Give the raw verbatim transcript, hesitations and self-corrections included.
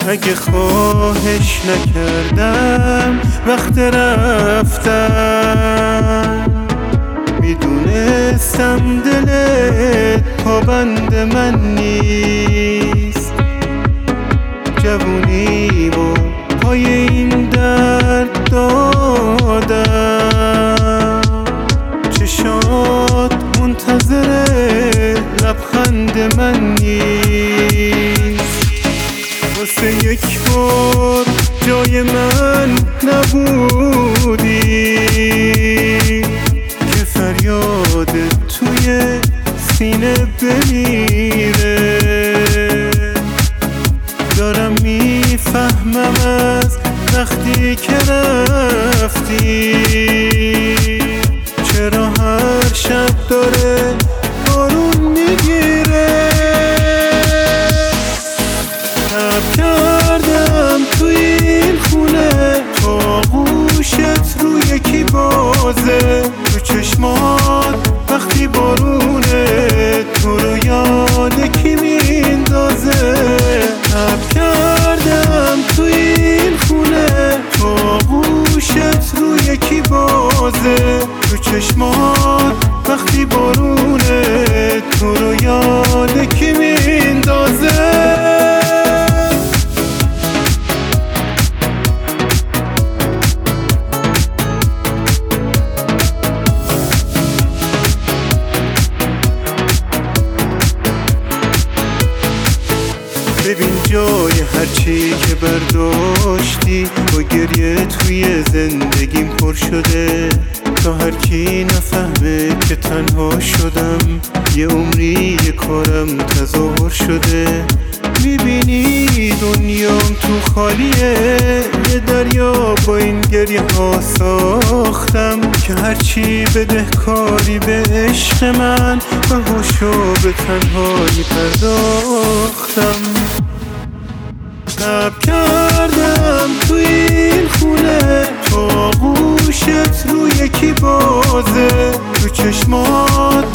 اگه خواهش نکردم وقت رفتم، میدونستم دلت پابند من نیست. جوونیمو پای این درد دادم، چشات منتظر لبخند من نیست. واسه یک بار جای من نبودی که فریادت توی سینه بمیره. دارم میفهمم از وقتی که رفتی چرا هر شب داره بارون میگیره. تب کردم توی این خونه تا گوشت رو یکی بازه، تو چشمات وقتی بارونه تو رو یاد کی میندازه. تب کردم توی این خونه تا گوشت رو یکی بازه، تو چشمات وقتی بارونه تو رو یاد کی میندازه. ببین جای هرچی که برداشتی با گریه توی زندگیم پر شده، تا هر کی نفهمه که تنها شدم یه عمری یه کارم تظاهر شده. میبینی دنیام تو خالیه، یه دریا با این گریه ها ساختم که هرچی بدهکاری به عشق من بهاشو به تنهایی پرداختم. تب کردم توی این خونه تا گوشت رو یکی بازه، تو چشمات